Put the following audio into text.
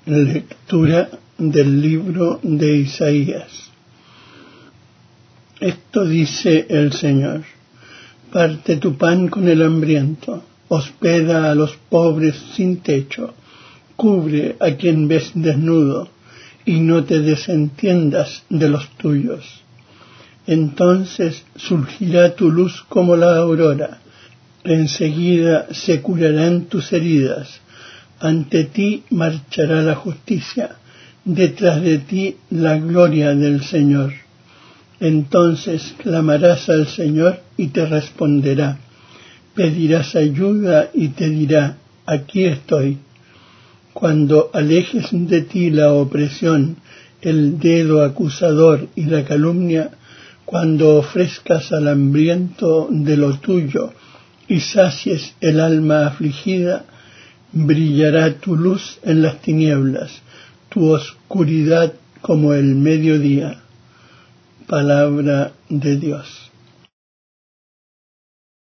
Lectura del libro de Isaías. Esto dice el Señor: parte tu pan con el hambriento, hospeda a los pobres sin techo, cubre a quien ves desnudo, y no te desentiendas de los tuyos. Entonces surgirá tu luz como la aurora, enseguida se curarán tus heridas, ante ti marchará la justicia, detrás de ti la gloria del Señor. Entonces clamarás al Señor y te responderá, pedirás ayuda y te dirá, aquí estoy. Cuando alejes de ti la opresión, el dedo acusador y la calumnia, cuando ofrezcas al hambriento de lo tuyo y sacies el alma afligida, brillará tu luz en las tinieblas, tu oscuridad como el mediodía. Palabra de Dios.